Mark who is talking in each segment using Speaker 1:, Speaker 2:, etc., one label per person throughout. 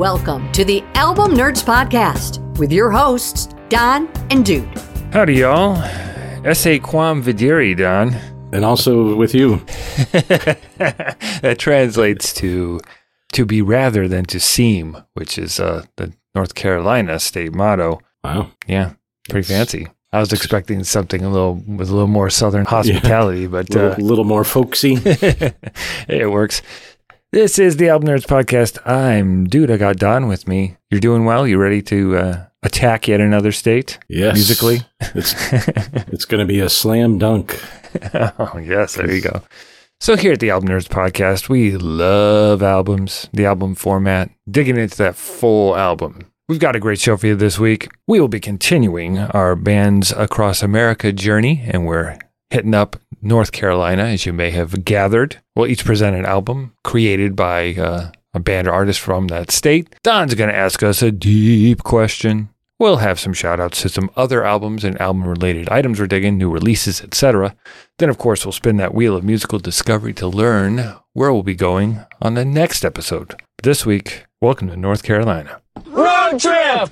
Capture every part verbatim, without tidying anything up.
Speaker 1: Welcome to the Album Nerds Podcast with your hosts, Don and Dude.
Speaker 2: Howdy, y'all. Esse quam videri, Don.
Speaker 3: And also with you.
Speaker 2: That translates to to be rather than to seem, which is uh, the North Carolina state motto.
Speaker 3: Wow.
Speaker 2: Yeah, pretty fancy. I was expecting something a little with a little more southern hospitality, yeah. but
Speaker 3: a little,
Speaker 2: uh,
Speaker 3: little more folksy.
Speaker 2: It works. This is the Album Nerds Podcast. I'm Dude. I got Don with me. You're doing well? You ready to uh, attack yet another state?
Speaker 3: Yes.
Speaker 2: Musically?
Speaker 3: It's, it's going to be a slam dunk.
Speaker 2: Oh, yes. There you go. So here at the Album Nerds Podcast, we love albums, the album format, digging into that full album. We've got a great show for you this week. We will be continuing our Bands Across America journey, and we're hitting up North Carolina, as you may have gathered. We'll each present an album created by uh, a band or artist from that state. Don's going to ask us a deep question. We'll have some shout-outs to some other albums and album-related items we're digging, new releases, et cetera. Then, of course, we'll spin that wheel of musical discovery to learn where we'll be going on the next episode. This week, welcome to North Carolina.
Speaker 4: Road trip!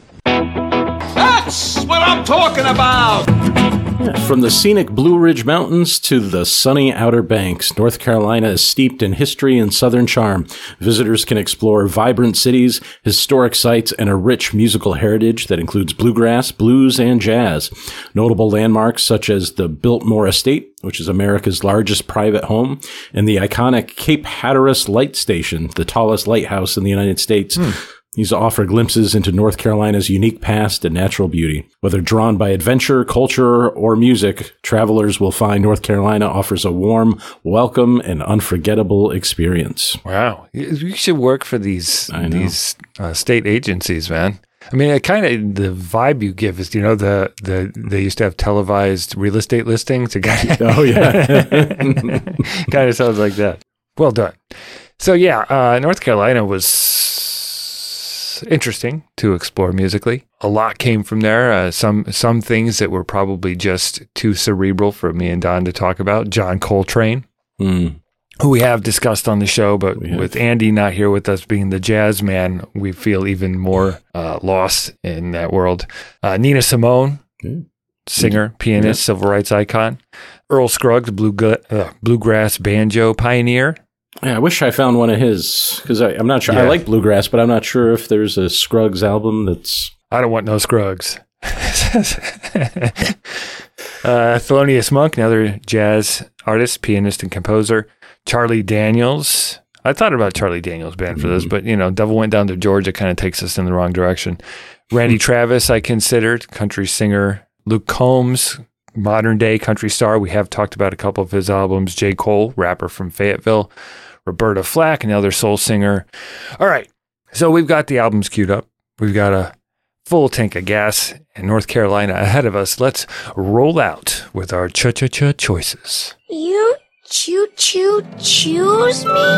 Speaker 4: That's what I'm talking about!
Speaker 3: Yeah, from the scenic Blue Ridge Mountains to the sunny Outer Banks, North Carolina is steeped in history and southern charm. Visitors can explore vibrant cities, historic sites, and a rich musical heritage that includes bluegrass, blues, and jazz. Notable landmarks such as the Biltmore Estate, which is America's largest private home, and the iconic Cape Hatteras Light Station, the tallest lighthouse in the United States. Hmm. These offer glimpses into North Carolina's unique past and natural beauty. Whether drawn by adventure, culture, or music, travelers will find North Carolina offers a warm, welcome, and unforgettable experience.
Speaker 2: Wow. You should work for these these uh, state agencies, man. I mean, it kind of, the vibe you give is, you know, the, the they used to have televised real estate listings.
Speaker 3: Oh, yeah.
Speaker 2: Kind of sounds like that. Well done. So, yeah, uh, North Carolina was interesting to explore musically. A lot came from there. Uh, some some things that were probably just too cerebral for me and Don to talk about. John Coltrane, mm. who we have discussed on the show, but with Andy not here with us being the jazz man, we feel even more uh, lost in that world. Uh, Nina Simone, mm. singer, pianist, yeah. civil rights icon. Earl Scruggs, blue, uh, bluegrass banjo pioneer.
Speaker 3: Yeah, I wish I found one of his, because I'm not sure.
Speaker 2: Yeah.
Speaker 3: I like bluegrass, but I'm not sure if there's a Scruggs album that's...
Speaker 2: I don't want no Scruggs. uh, Thelonious Monk, another jazz artist, pianist, and composer. Charlie Daniels. I thought about Charlie Daniels' band for this, but, you know, Devil Went Down to Georgia kind of takes us in the wrong direction. Randy Travis, I considered, country singer. Luke Combs, modern-day country star. We have talked about a couple of his albums. J. Cole, rapper from Fayetteville. Roberta Flack, another soul singer. All right, so we've got the albums queued up. We've got a full tank of gas in North Carolina ahead of us. Let's roll out with our cha-cha-cha choices.
Speaker 5: You choo-choo choose me?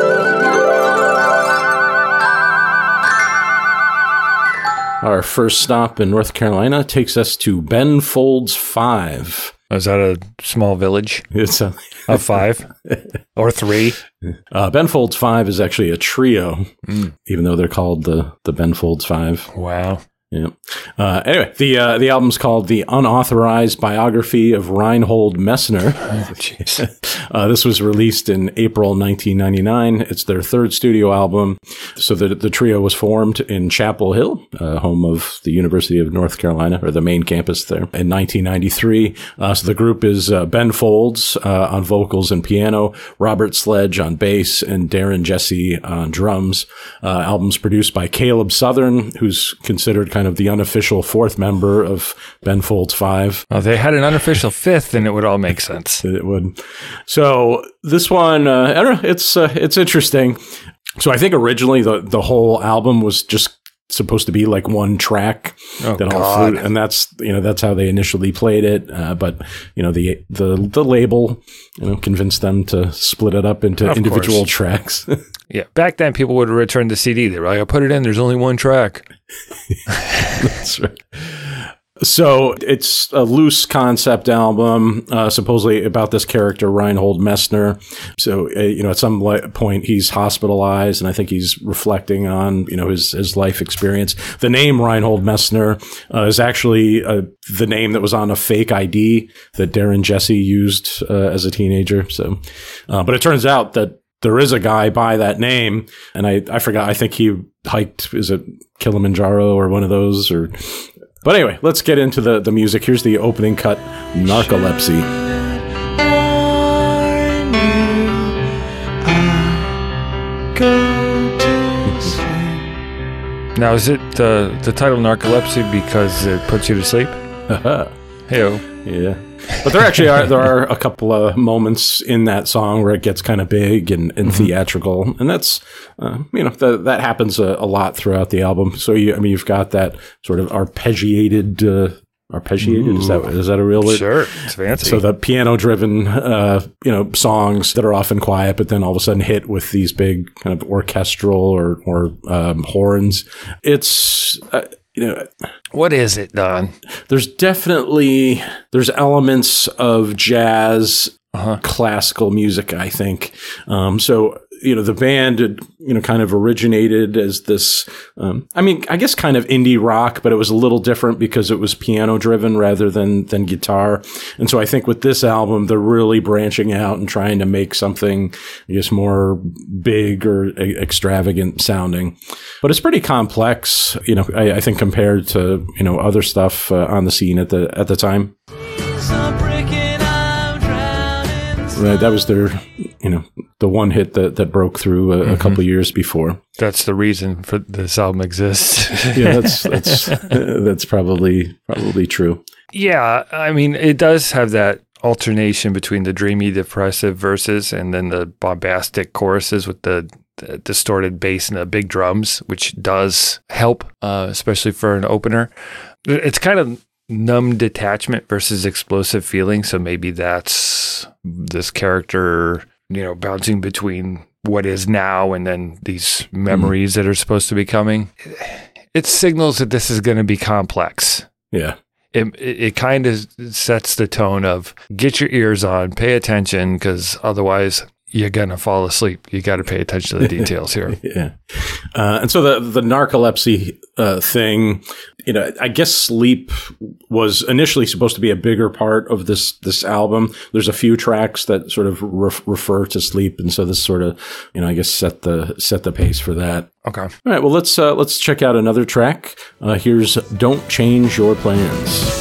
Speaker 3: Our first stop in North Carolina takes us to Ben Folds Five.
Speaker 2: Is that a small village?
Speaker 3: It's a
Speaker 2: of five or three.
Speaker 3: Uh, Ben Folds Five is actually a trio, mm. even though they're called the the Ben Folds Five.
Speaker 2: Wow.
Speaker 3: Yeah. Uh, anyway, the uh, the album's called The Unauthorized Biography of Reinhold Messner.
Speaker 2: Oh, jeez.
Speaker 3: uh, this was released in April nineteen ninety-nine. It's their third studio album. So the the trio was formed in Chapel Hill, uh, home of the University of North Carolina, or the main campus there, in nineteen ninety-three. Uh, so the group is uh, Ben Folds uh, on vocals and piano, Robert Sledge on bass, and Darren Jesse on drums. Uh, album's produced by Caleb Southern, who's considered kind of the unofficial fourth member of Ben Folds Five.
Speaker 2: Oh, they had an unofficial fifth, then it would all make sense.
Speaker 3: It would. So this one, uh, I don't know, it's uh, it's interesting. So I think originally the the whole album was just supposed to be like one track
Speaker 2: oh,
Speaker 3: that
Speaker 2: God.
Speaker 3: all flew, and that's you know that's how they initially played it. Uh, but you know the the the label you know convinced them to split it up into
Speaker 2: of
Speaker 3: individual
Speaker 2: course.
Speaker 3: tracks.
Speaker 2: Yeah, back then people would return the C D. They were like, "I put it in. There's only one track."
Speaker 3: That's right. So it's a loose concept album, uh, supposedly about this character, Reinhold Messner. So, uh, you know, at some li- point he's hospitalized, and I think he's reflecting on, you know, his, his life experience. The name Reinhold Messner uh, is actually uh, the name that was on a fake I D that Darren Jesse used uh, as a teenager. So, uh, but it turns out that there is a guy by that name, and I, I forgot, I think he hiked, is it Kilimanjaro or one of those, or... But anyway, let's get into the, the music. Here's the opening cut, Narcolepsy.
Speaker 2: Now, is it the, the title Narcolepsy because it puts you to sleep? Hey-o.
Speaker 3: Yeah. But there actually are there are a couple of moments in that song where it gets kind of big and, and mm-hmm. theatrical, and that's uh, you know the, that happens a, a lot throughout the album. So you I mean you've got that sort of arpeggiated uh, arpeggiated Ooh. is that is that a real word?
Speaker 2: Sure, it's fancy.
Speaker 3: So the piano driven uh, you know songs that are often quiet, but then all of a sudden hit with these big kind of orchestral or or um, horns. It's uh, you know.
Speaker 2: What is it, Don?
Speaker 3: There's definitely, there's elements of jazz, uh-huh. classical music, I think. Um, so, you know, the band, had, you know, kind of originated as this, um, I mean, I guess kind of indie rock, but it was a little different because it was piano driven rather than, than guitar. And so I think with this album, they're really branching out and trying to make something, I guess, more big or a- extravagant sounding. But it's pretty complex, you know, I, I think compared to, you know, other stuff uh, on the scene at the, at the time. Right, that was their, you know, the one hit that, that broke through a, mm-hmm. a couple of years before.
Speaker 2: That's the reason for this album exists.
Speaker 3: yeah, that's that's uh, that's probably probably true.
Speaker 2: Yeah, I mean, it does have that alternation between the dreamy, depressive verses and then the bombastic choruses with the, the distorted bass and the big drums, which does help, uh, especially for an opener. It's kind of numb detachment versus explosive feeling. So maybe that's this character, you know, bouncing between what is now and then these memories mm. that are supposed to be coming. It signals that this is going to be complex.
Speaker 3: Yeah.
Speaker 2: It, it, it kind of sets the tone of get your ears on, pay attention, because otherwise you're going to fall asleep. You got to pay attention to the details here.
Speaker 3: yeah. Uh, and so the, the narcolepsy uh, thing, you know, I guess sleep was initially supposed to be a bigger part of this, this album. There's a few tracks that sort of re- refer to sleep. And so this sort of, you know, I guess set the, set the pace for that.
Speaker 2: Okay.
Speaker 3: All right. Well, let's, uh, let's check out another track. Uh, here's Don't Change Your Plans.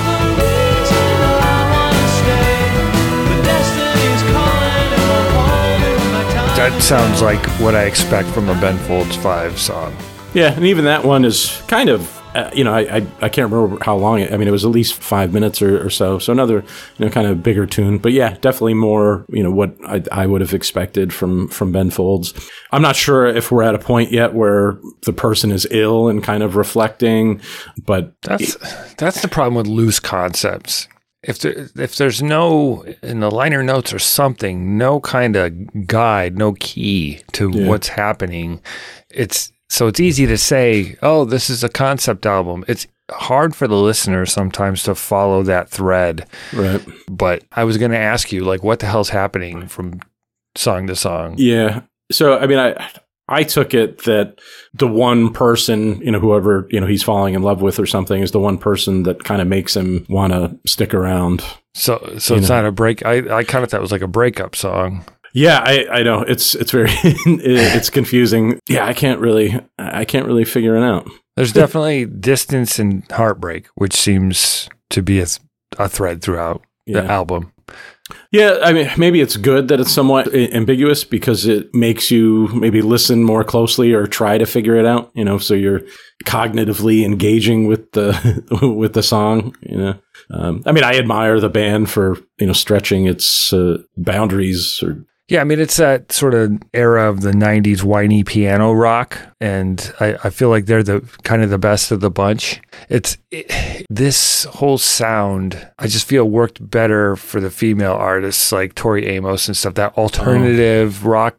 Speaker 2: That sounds like what I expect from a Ben Folds five song.
Speaker 3: Yeah, and even that one is kind of, uh, you know, I, I I can't remember how long it, I mean, it was at least five minutes or, or so. So another, you know, kind of bigger tune. But yeah, definitely more, you know, what I, I would have expected from, from Ben Folds. I'm not sure if we're at a point yet where the person is ill and kind of reflecting, but...
Speaker 2: That's, that's the problem with loose concepts. If there, if there's no, in the liner notes or something, no kind of guide, no key to yeah. what's happening, it's so it's easy to say, oh, this is a concept album. It's hard for the listener sometimes to follow that thread.
Speaker 3: Right.
Speaker 2: But I was going to ask you, like, what the hell's happening from song to song?
Speaker 3: Yeah. So, I mean, I... I took it that the one person, you know, whoever, you know, he's falling in love with or something is the one person that kind of makes him want to stick around.
Speaker 2: So, so it's know. not a break. I, I kind of thought it was like a breakup song.
Speaker 3: Yeah, I, I know it's, it's very, it's confusing. Yeah. I can't really, I can't really figure it out.
Speaker 2: There's definitely distance and heartbreak, which seems to be a, a thread throughout
Speaker 3: yeah.
Speaker 2: the album.
Speaker 3: Yeah, I mean, maybe it's good that it's somewhat ambiguous because it makes you maybe listen more closely or try to figure it out, you know, so you're cognitively engaging with the with the song, you know. Um, I mean, I admire the band for, you know, stretching its uh, boundaries or
Speaker 2: Yeah, I mean, it's that sort of era of the nineties whiny piano rock, and I, I feel like they're the kind of the best of the bunch. It's it, this whole sound, I just feel worked better for the female artists like Tori Amos and stuff, that alternative oh. rock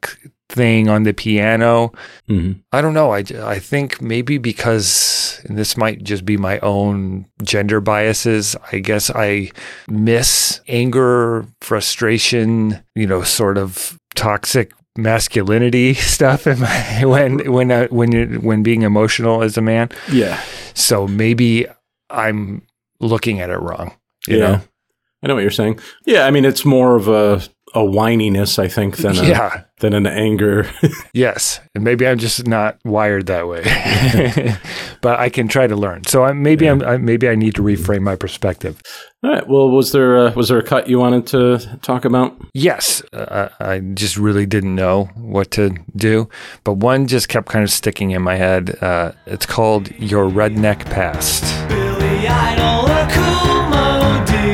Speaker 2: thing on the piano.
Speaker 3: Mm-hmm.
Speaker 2: I don't know. I, I think maybe because, and this might just be my own gender biases, I guess I miss anger, frustration, you know, sort of toxic masculinity stuff in my, when when uh, when you when being emotional as a man.
Speaker 3: Yeah.
Speaker 2: So maybe I'm looking at it wrong. You
Speaker 3: yeah.
Speaker 2: know?
Speaker 3: I know what you're saying. Yeah, I mean, it's more of a a whininess, I think, than a,
Speaker 2: yeah.
Speaker 3: than an anger.
Speaker 2: Yes, and maybe I'm just not wired that way, but I can try to learn. So I, maybe yeah. I'm I, maybe I need to reframe my perspective.
Speaker 3: All right. Well, was there a, was there a cut you wanted to talk about?
Speaker 2: Yes, uh, I just really didn't know what to do, but one just kept kind of sticking in my head. Uh, it's called "Your Redneck Past."
Speaker 6: Billy Idol or Kool Moe Dee.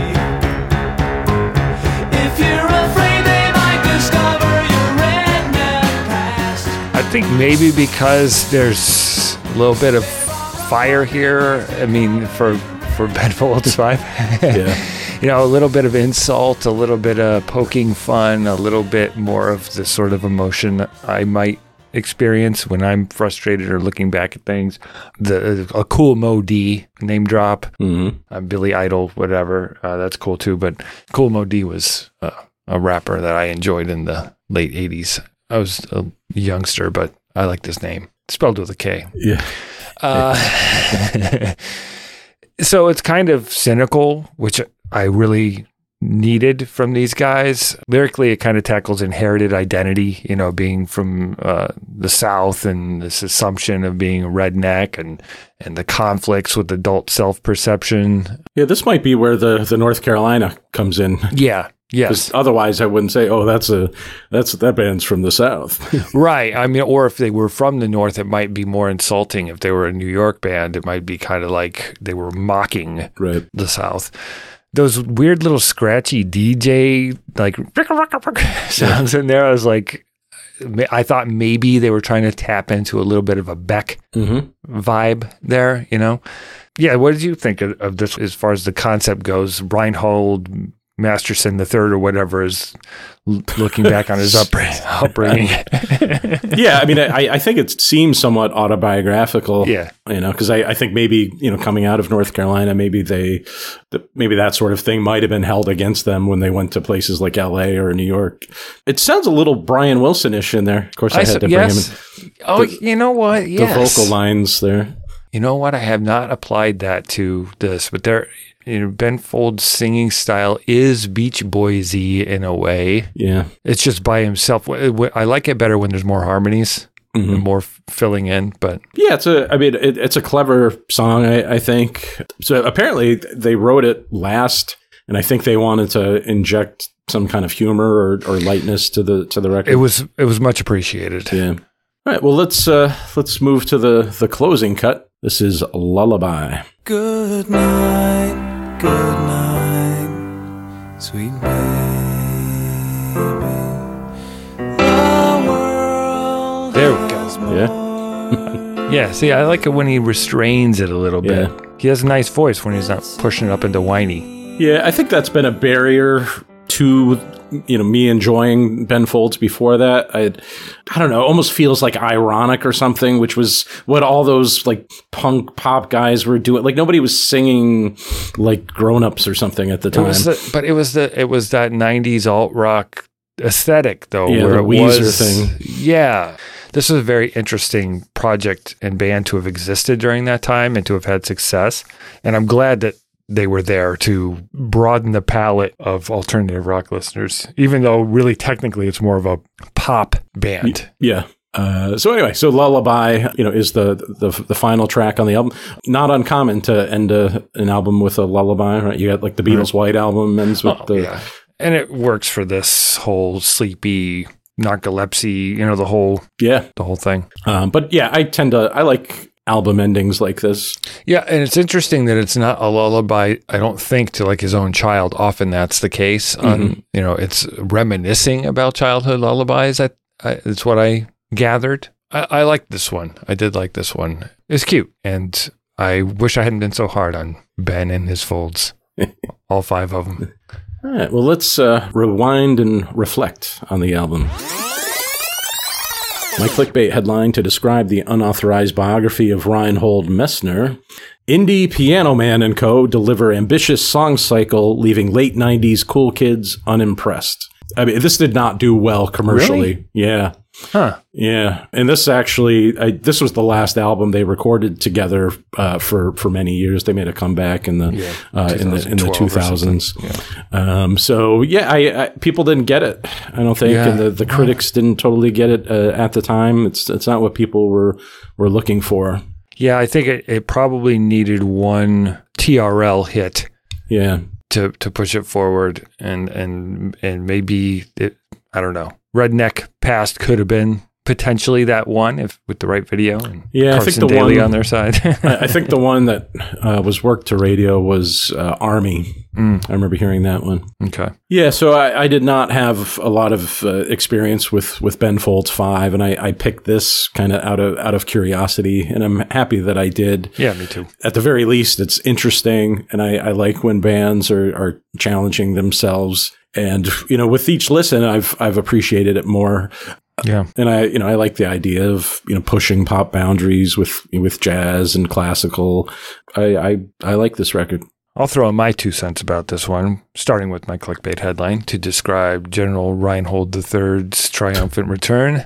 Speaker 2: I think maybe because there's a little bit of fire here. I mean, for for Ben Folds Five,
Speaker 3: yeah,
Speaker 2: you know, a little bit of insult, a little bit of poking fun, a little bit more of the sort of emotion I might experience when I'm frustrated or looking back at things. The a Kool Moe Dee name drop,
Speaker 3: mm-hmm.
Speaker 2: uh, Billy Idol, whatever. Uh, that's cool too. But Kool Moe Dee was uh, a rapper that I enjoyed in the late eighties. I was a youngster, but I like this name. Spelled with a K.
Speaker 3: Yeah.
Speaker 2: Uh, so it's kind of cynical, which I really needed from these guys. Lyrically, it kind of tackles inherited identity, you know, being from uh, the South and this assumption of being a redneck and, and the conflicts with adult self-perception.
Speaker 3: Yeah, this might be where the, the North Carolina comes in.
Speaker 2: Yeah. Yes.
Speaker 3: Otherwise, I wouldn't say, "Oh, that's a that's that band's from the South."
Speaker 2: Right. I mean, or if they were from the North, it might be more insulting. If they were a New York band, it might be kind of like they were mocking
Speaker 3: right.
Speaker 2: the South. Those weird little scratchy D J like sounds in there. I was like, I thought maybe they were trying to tap into a little bit of a Beck
Speaker 3: mm-hmm.
Speaker 2: vibe there. You know? Yeah. What did you think of, of this as far as the concept goes? Reinhold Masterson the third or whatever is looking back on his upbringing.
Speaker 3: Yeah, I mean, I, I think it seems somewhat autobiographical.
Speaker 2: Yeah,
Speaker 3: you know, because I, I think maybe, you know, coming out of North Carolina, maybe they, maybe that sort of thing might have been held against them when they went to places like L A or New York. It sounds a little Brian Wilson-ish in there. Of course, I, I had to bring
Speaker 2: yes.
Speaker 3: him in.
Speaker 2: Oh,
Speaker 3: the,
Speaker 2: you know what? Yes.
Speaker 3: The vocal lines there.
Speaker 2: You know what? I have not applied that to this, but there. You know, Ben Folds' singing style is Beach Boys-y in a way.
Speaker 3: Yeah.
Speaker 2: It's just by himself. I like it better when there's more harmonies, mm-hmm. and more filling in. But
Speaker 3: yeah, it's a. I mean, it, it's a clever song, I, I think. So apparently, they wrote it last, and I think they wanted to inject some kind of humor or, or lightness to the to the record.
Speaker 2: It was it was much appreciated.
Speaker 3: Yeah. All right. Well, let's uh, let's move to the the closing cut. This is Lullaby.
Speaker 6: Good night. Good night, sweet baby. The world
Speaker 2: there we go.
Speaker 3: Yeah.
Speaker 2: Yeah, see, I like it when he restrains it a little bit.
Speaker 3: Yeah.
Speaker 2: He has a nice voice when he's not pushing it up into whiny.
Speaker 3: Yeah, I think that's been a barrier to, you know, me enjoying Ben Folds before that. I, I don't know, almost feels like ironic or something, which was what all those like punk pop guys were doing. Like nobody was singing like Grown Ups or something at the time.
Speaker 2: It was the, but it was the it was that nineties alt rock aesthetic though,
Speaker 3: yeah,
Speaker 2: where
Speaker 3: the
Speaker 2: it
Speaker 3: Weezer
Speaker 2: was,
Speaker 3: thing.
Speaker 2: Yeah. This was a very interesting project and band to have existed during that time and to have had success. And I'm glad that they were there to broaden the palette of alternative rock listeners, even though really technically it's more of a pop band.
Speaker 3: Yeah. Uh, so anyway, so Lullaby, you know, is the, the the final track on the album. Not uncommon to end a, an album with a lullaby, right? You got like the Beatles' White Album ends with
Speaker 2: oh,
Speaker 3: the...
Speaker 2: Yeah. And it works for this whole sleepy narcolepsy, you know, the whole...
Speaker 3: Yeah.
Speaker 2: The whole thing.
Speaker 3: Um, but yeah, I tend to... I like... album endings like this.
Speaker 2: Yeah, and it's interesting that it's not a lullaby, I don't think, to like his own child. Often that's the case. Mm-hmm. Um, you know, it's reminiscing about childhood lullabies. I, I, it's what I gathered. I, I liked this one. I did like this one. It's cute, and I wish I hadn't been so hard on Ben and his Folds. All five of them.
Speaker 3: All right, well, let's uh, rewind and reflect on the album. My clickbait headline to describe the unauthorized biography of Reinhold Messner: Indie Piano Man and Co. deliver ambitious song cycle, leaving late nineties cool kids unimpressed. I mean, this did not do well commercially.
Speaker 2: Really?
Speaker 3: Yeah.
Speaker 2: Huh.
Speaker 3: Yeah. And this actually, I, this was the last album they recorded together uh, for, for many years. They made a comeback in the,
Speaker 2: Yeah,
Speaker 3: uh, in the, in the two thousands.
Speaker 2: Yeah.
Speaker 3: Um, so yeah, I, I, people didn't get it. I don't think,
Speaker 2: Yeah.
Speaker 3: and the, the critics didn't totally get it uh, at the time. It's, it's not what people were, were looking for.
Speaker 2: Yeah, I think it, it probably needed one T R L hit
Speaker 3: Yeah.
Speaker 2: to to push it forward, and and and maybe it, I don't know. Redneck Past could have been potentially that one if with the right video and
Speaker 3: Yeah, I
Speaker 2: Carson
Speaker 3: think the
Speaker 2: Daly
Speaker 3: one-
Speaker 2: on their side.
Speaker 3: I, I think the one that uh, was worked to radio was uh, Army.
Speaker 2: Mm.
Speaker 3: I remember hearing that one.
Speaker 2: Okay.
Speaker 3: Yeah, so I, I did not have a lot of uh, experience with, with Ben Folds five, and I, I picked this kind of out of out of curiosity, and I'm happy that I did.
Speaker 2: Yeah, me too.
Speaker 3: At the very least, it's interesting, and I, I like when bands are, are challenging themselves. And you know, with each listen, I've I've appreciated it more.
Speaker 2: Yeah.
Speaker 3: And I, you know, I like the idea of, you know, pushing pop boundaries with with jazz and classical. I I, I like this record.
Speaker 2: I'll throw in my two cents about this one, starting with my clickbait headline to describe General Reinhold the Third's triumphant return.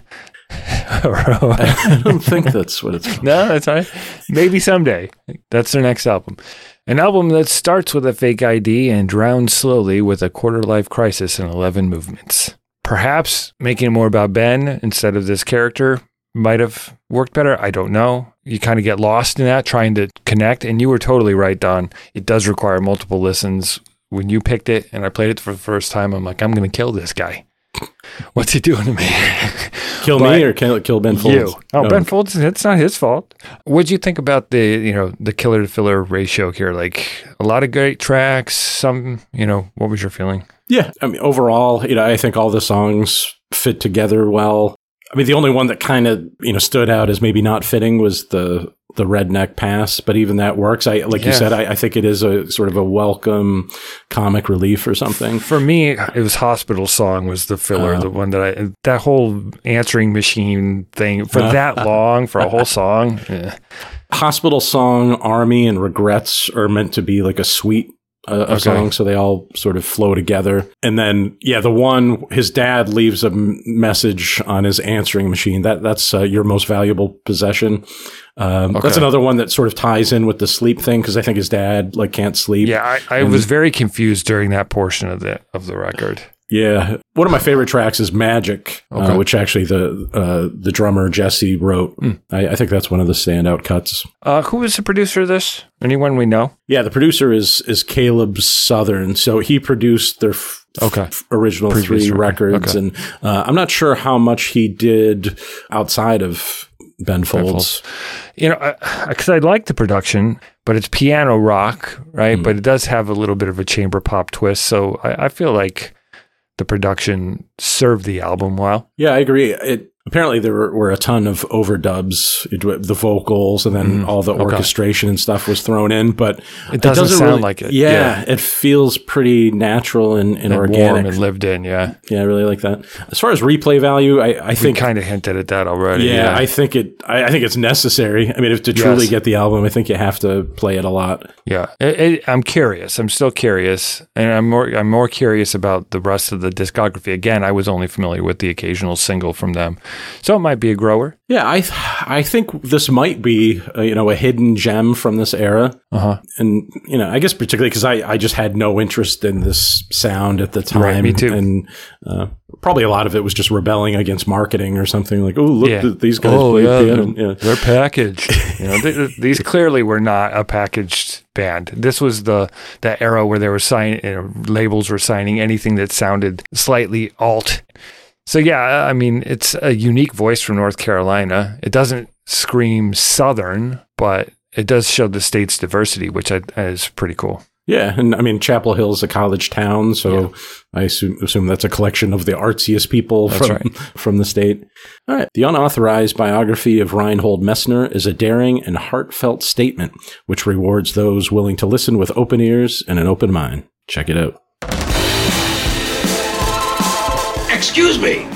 Speaker 3: I don't think that's what it's called.
Speaker 2: No, that's all right. Maybe someday. That's their next album. An album that starts with a fake I D and drowns slowly with a quarter-life crisis in eleven movements. Perhaps making it more about Ben instead of this character might have worked better. I don't know. You kind of get lost in that, trying to connect. And you were totally right, Don. It does require multiple listens. When you picked it and I played it for the first time, I'm like, I'm going to kill this guy. What's he doing to me?
Speaker 3: Kill
Speaker 2: But
Speaker 3: me or kill, kill Ben Folds?
Speaker 2: You. Oh, Ben Folds, it's not his fault. What'd you think about the, you know, the killer to filler ratio here? Like a lot of great tracks, some, you know, what was your feeling?
Speaker 3: Yeah. I mean, overall, you know, I think all the songs fit together well. I mean, the only one that kind of, you know, stood out as maybe not fitting was the the Redneck Pass, but even that works. I like
Speaker 2: Yeah.
Speaker 3: you said, I, I think it is a sort of a welcome comic relief or something.
Speaker 2: For me, it was Hospital Song was the filler,
Speaker 3: Uh,
Speaker 2: the one that I, that whole answering machine thing for that long, for a whole song. Yeah.
Speaker 3: Hospital Song, Army, and Regrets are meant to be like a suite uh, of
Speaker 2: Okay.
Speaker 3: songs, so they all sort of flow together. And then, yeah, the one his dad leaves a m- message on his answering machine. That that's uh, your most valuable possession. Um, That's
Speaker 2: Okay.
Speaker 3: another one that sort of ties in with the sleep thing because I think his dad like can't sleep.
Speaker 2: Yeah, I, I
Speaker 3: And-
Speaker 2: was very confused during that portion of the of the record.
Speaker 3: Yeah, one of my favorite tracks is Magic,
Speaker 2: Okay.
Speaker 3: uh, which actually the uh, the drummer Jesse wrote.
Speaker 2: Mm.
Speaker 3: I, I think that's one of the standout cuts.
Speaker 2: Uh, who was the producer of this? Anyone we know?
Speaker 3: Yeah, the producer is is Caleb Southern, so he produced their f-
Speaker 2: Okay.
Speaker 3: f- original
Speaker 2: Previous
Speaker 3: three
Speaker 2: record.
Speaker 3: records,
Speaker 2: Okay.
Speaker 3: and uh, I'm not sure how much he did outside of Ben Folds.
Speaker 2: Folds. You know, because I, I like the production, but it's piano rock, right?
Speaker 3: Mm.
Speaker 2: But it does have a little bit of a chamber pop twist. So I, I feel like the production served the album well.
Speaker 3: Yeah, I agree. It apparently there were, were a ton of overdubs, it, the vocals, and then
Speaker 2: Mm,
Speaker 3: all the
Speaker 2: okay.
Speaker 3: orchestration and stuff was thrown in. But
Speaker 2: It doesn't sound
Speaker 3: really-
Speaker 2: like it.
Speaker 3: Yeah,
Speaker 2: Yeah.
Speaker 3: it feels pretty natural and, and
Speaker 2: And warm
Speaker 3: organic.
Speaker 2: and lived in, yeah.
Speaker 3: Yeah, I really like that. As far as replay value, I, I
Speaker 2: We
Speaker 3: think
Speaker 2: kind of hinted at that already.
Speaker 3: Yeah,
Speaker 2: Yeah,
Speaker 3: I think it. I, I think it's necessary. I mean, if to truly
Speaker 2: Yes.
Speaker 3: get the album, I think you have to play it a lot.
Speaker 2: yeah. It, it, I'm curious. I'm still curious, and I'm more. I'm more curious about the rest of the discography. Again, I was only familiar with the occasional single from them, so it might be a grower.
Speaker 3: Yeah, I th- I think this might be uh, you know a hidden gem from this era,
Speaker 2: Uh huh.
Speaker 3: and you know I guess particularly because I, I just had no interest in this sound at the time.
Speaker 2: Right, me too.
Speaker 3: And uh, probably a lot of it was just rebelling against marketing or something like, oh look,
Speaker 2: Yeah.
Speaker 3: th- these guys
Speaker 2: Oh,
Speaker 3: play
Speaker 2: yeah,
Speaker 3: piano. Yeah.
Speaker 2: They're packaged. You know, th- these clearly were not a packaged band. This was the the era where they were signing, you know, labels were signing anything that sounded slightly alt. So yeah, I mean, it's a unique voice from North Carolina. It doesn't scream Southern, but it does show the state's diversity, which I, is pretty cool.
Speaker 3: Yeah, and I mean Chapel Hill is a college town, so
Speaker 2: Yeah.
Speaker 3: I assume, assume that's a collection of the artsiest people
Speaker 2: That's
Speaker 3: from
Speaker 2: right.
Speaker 3: from the state. All right, the unauthorized biography of Reinhold Messner is a daring and heartfelt statement which rewards those willing to listen with open ears and an open mind. Check it out.
Speaker 4: Excuse me.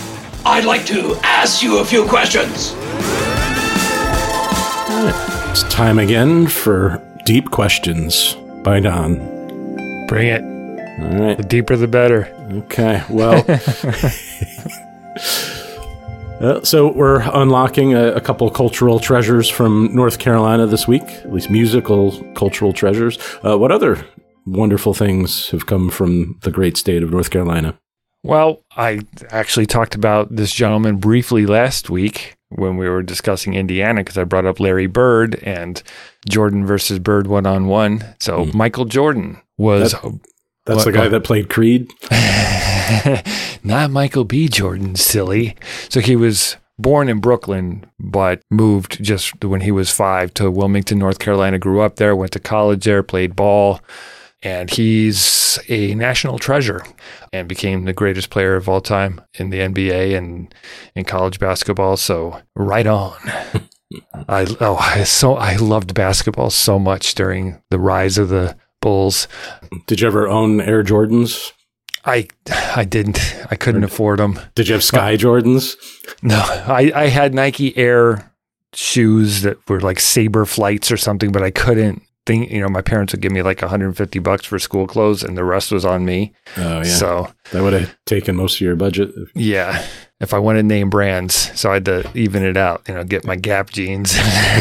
Speaker 4: I'd like to ask you a few questions.
Speaker 3: It's time again for Deep Questions by Don.
Speaker 2: Bring it.
Speaker 3: All right.
Speaker 2: The deeper, the better.
Speaker 3: Okay. Well, uh, so we're unlocking a, a couple cultural treasures from North Carolina this week, at least musical cultural treasures. Uh, what other wonderful things have come from the great state of North Carolina?
Speaker 2: Well, I actually talked about this gentleman briefly last week when we were discussing Indiana because I brought up Larry Bird and Jordan versus Bird one-on-one. So mm. Michael Jordan was...
Speaker 3: That, that's what, the guy uh, that played Creed?
Speaker 2: Not Michael B. Jordan, silly. So he was born in Brooklyn, but moved just when he was five to Wilmington, North Carolina, grew up there, went to college there, played ball. And he's a national treasure and became the greatest player of all time in the N B A and in college basketball. So right on. I oh I so I loved basketball so much during the rise of the Bulls.
Speaker 3: Did you ever own Air Jordans?
Speaker 2: I I didn't. I couldn't or, afford them.
Speaker 3: Did you have Sky Jordans?
Speaker 2: No, I, I had Nike Air shoes that were like Saber Flights or something, but I couldn't. Thing, you know, my parents would give me like one hundred fifty bucks for school clothes and the rest was on me. Oh, yeah. So
Speaker 3: that would have taken most of your budget.
Speaker 2: Yeah. If I wanted name brands. So I had to even it out, you know, get my Gap jeans.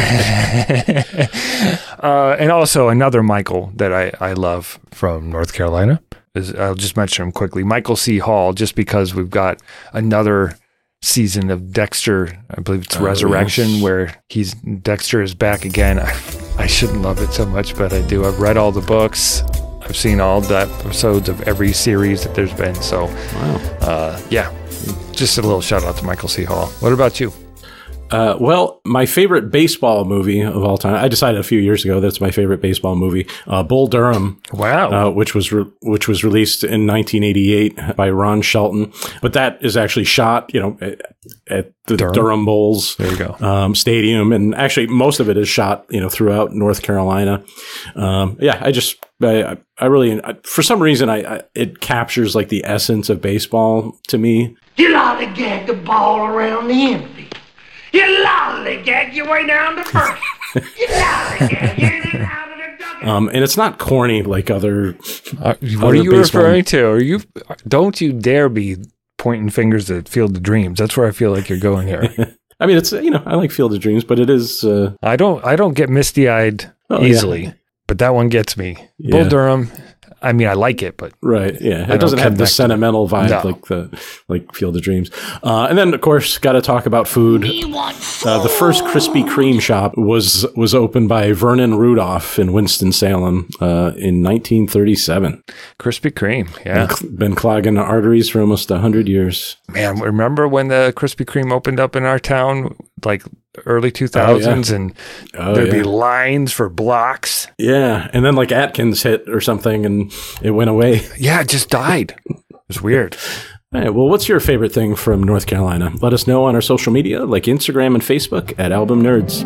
Speaker 2: uh, and also another Michael that I, I love from North Carolina is, I'll just mention him quickly, Michael C. Hall, just because we've got another season of Dexter, I believe it's oh, Resurrection, yes. where he's Dexter is back again. I, I shouldn't love it so much, but I do. I've read all the books. I've seen all the episodes of every series that there's been. So, wow. uh, yeah, just a little shout out to Michael C. Hall. What about you?
Speaker 3: Uh, well, my favorite baseball movie of all time, I decided a few years ago that's my favorite baseball movie, uh, Bull Durham.
Speaker 2: Wow.
Speaker 3: Uh, which was re- which was released in nineteen eighty-eight by Ron Shelton. But that is actually shot, you know, at, at the Durham, Durham Bulls
Speaker 2: there you go.
Speaker 3: Um, Stadium. And actually, most of it is shot, you know, throughout North Carolina. Um, yeah, I just, I, I really, I, for some reason, I, I it captures like the essence of baseball to me.
Speaker 7: You lollygag the ball around the infield. You lollygag your way down to first. You lollygag you out of the dugout.
Speaker 3: Um, and it's not corny like other.
Speaker 2: Uh, what other are you baseball. referring to? Are you? Don't you dare be pointing fingers at Field of Dreams. That's where I feel like you're going here.
Speaker 3: I mean, it's you know I like Field of Dreams, but it is. Uh,
Speaker 2: I don't. I don't get misty eyed oh, easily, yeah. but that one gets me. Yeah. Bull Durham. I mean, I like it, but
Speaker 3: right, yeah, it doesn't have the sentimental vibe no. like the like Field of Dreams. Uh, and then, of course, got to talk about food. Uh, the first Krispy Kreme shop was was opened by Vernon Rudolph in Winston-Salem uh, in nineteen thirty-seven.
Speaker 2: Krispy Kreme, yeah,
Speaker 3: been, been clogging arteries for almost a hundred years.
Speaker 2: Man, remember when the Krispy Kreme opened up in our town, like early two thousands, oh, yeah. and oh, there'd yeah. be lines for blocks.
Speaker 3: Yeah, and then like Atkins hit or something, and it went away.
Speaker 2: Yeah, it just died. It was weird.
Speaker 3: All right, well, what's your favorite thing from North Carolina? Let us know on our social media, like Instagram and Facebook at Album Nerds.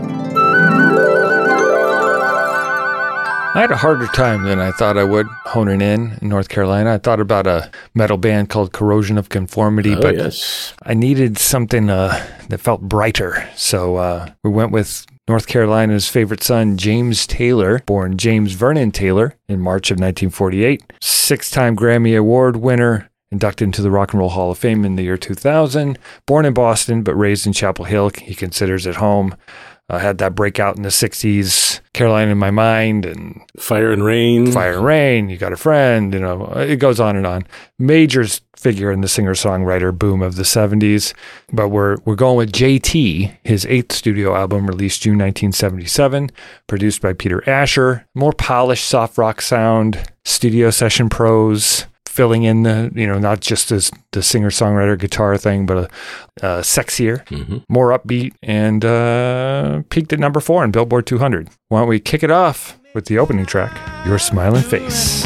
Speaker 2: I had a harder time than I thought I would honing in in North Carolina. I thought about a metal band called Corrosion of Conformity,
Speaker 3: oh,
Speaker 2: but
Speaker 3: yes.
Speaker 2: I needed something uh, that felt brighter. So uh, we went with North Carolina's favorite son, James Taylor, born James Vernon Taylor in March of nineteen forty-eight, six-time Grammy Award winner, inducted into the Rock and Roll Hall of Fame in the year two thousand, born in Boston but raised in Chapel Hill. He considers it home. I uh, had that breakout in the sixties, Carolina in My Mind, and
Speaker 3: Fire and Rain.
Speaker 2: Fire and Rain, You Got a Friend, you know, it goes on and on. Major figure in the singer-songwriter boom of the seventies. But we're we're going with J T, his eighth studio album released June nineteen seventy-seven, produced by Peter Asher. More polished soft rock sound, studio session pros, filling in the, you know, not just as the singer-songwriter guitar thing, but a, a sexier, mm-hmm. more upbeat, and uh, peaked at number four on Billboard two hundred. Why don't we kick it off with the opening track, Your Smiling Face.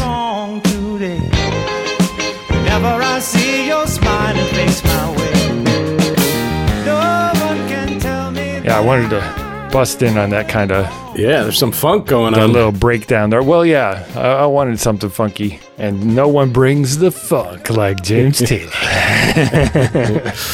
Speaker 6: Whenever I see your smiling face my way, no one can tell me.
Speaker 2: Yeah, I wanted to bust in on that kind of...
Speaker 3: Yeah, there's some funk going
Speaker 2: on. A
Speaker 3: on.
Speaker 2: little breakdown there. Well, yeah, I, I wanted something funky, and no one brings the funk like James Taylor.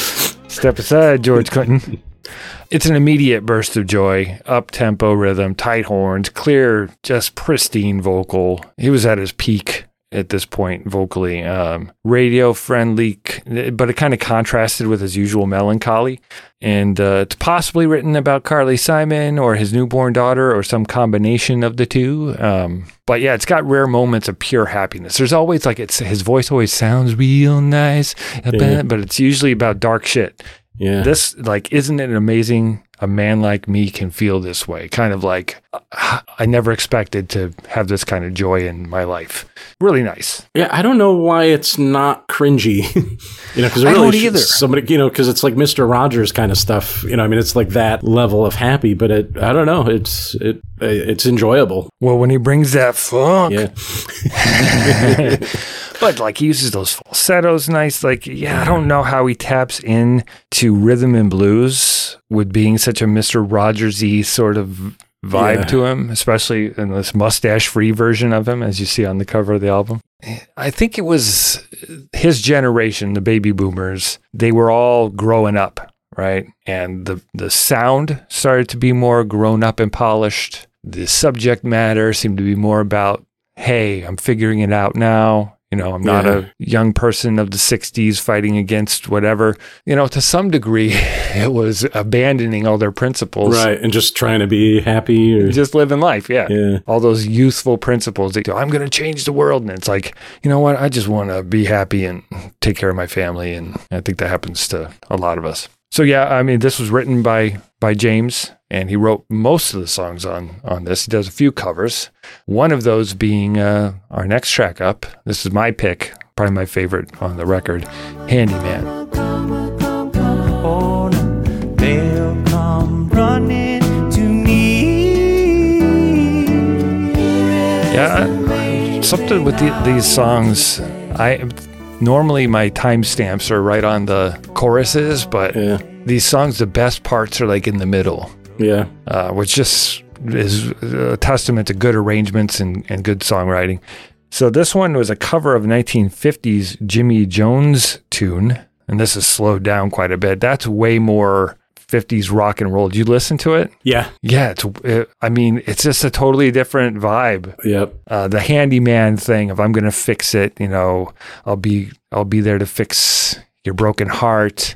Speaker 2: Step aside, George Clinton. It's an immediate burst of joy, up-tempo rhythm, tight horns, clear, just pristine vocal. He was at his peak at this point vocally. Um, radio-friendly, but it kind of contrasted with his usual melancholy. And uh, it's possibly written about Carly Simon or his newborn daughter or some combination of the two. Um, but yeah, it's got rare moments of pure happiness. There's always like, it's his voice always sounds real nice,
Speaker 3: Yeah.
Speaker 2: but it's usually about dark shit.
Speaker 3: Yeah.
Speaker 2: This, like, isn't it amazing a man like me can feel this way? Kind of like, uh, I never expected to have this kind of joy in my life. Really nice.
Speaker 3: Yeah, I don't know why it's not cringy. you know, because
Speaker 2: I
Speaker 3: really
Speaker 2: don't either.
Speaker 3: somebody, you know, because it's like Mister Rogers kind of stuff. You know, I mean, it's like that level of happy, but it, I don't know, it's it, it's enjoyable.
Speaker 2: Well, when he brings that funk,
Speaker 3: Yeah.
Speaker 2: but like he uses those falsettos nice. Like, yeah, I don't know how he taps in to rhythm and blues with being such a Mister Rogers-y sort of vibe
Speaker 3: Yeah.
Speaker 2: to him, especially in this mustache-free version of him, as you see on the cover of the album. I think it was his generation, the baby boomers, they were all growing up, right? And the, the sound started to be more grown up and polished. The subject matter seemed to be more about, hey, I'm figuring it out now. You know, I'm not
Speaker 3: Yeah.
Speaker 2: a young person of the sixties fighting against whatever. You know, to some degree, it was abandoning all their principles.
Speaker 3: Right, and just trying to be happy. Or,
Speaker 2: Just living life, yeah.
Speaker 3: Yeah.
Speaker 2: All those youthful principles. That, I'm going to change the world. And it's like, you know what? I just want to be happy and take care of my family. And I think that happens to a lot of us. So, yeah, I mean, this was written by by James, and he wrote most of the songs on, on this. He does a few covers. One of those being uh, our next track up. This is my pick, probably my favorite on the record, Handyman.
Speaker 6: Oh, no, they'll come running to me.
Speaker 2: Yeah, something with the, these songs, I normally my timestamps are right on the choruses, but
Speaker 3: Yeah.
Speaker 2: these songs, the best parts are like in the middle,
Speaker 3: Yeah.
Speaker 2: uh, which just is a testament to good arrangements and, and good songwriting. So this one was a cover of nineteen fifties Jimmy Jones tune, and this is slowed down quite a bit. That's way more fifties rock and roll. Did you listen to it?
Speaker 3: Yeah.
Speaker 2: Yeah, it's. It, I mean, it's just a totally different vibe.
Speaker 3: Yep.
Speaker 2: Uh, the handyman thing. If I'm going to fix it, you know, I'll be I'll be there to fix your broken heart.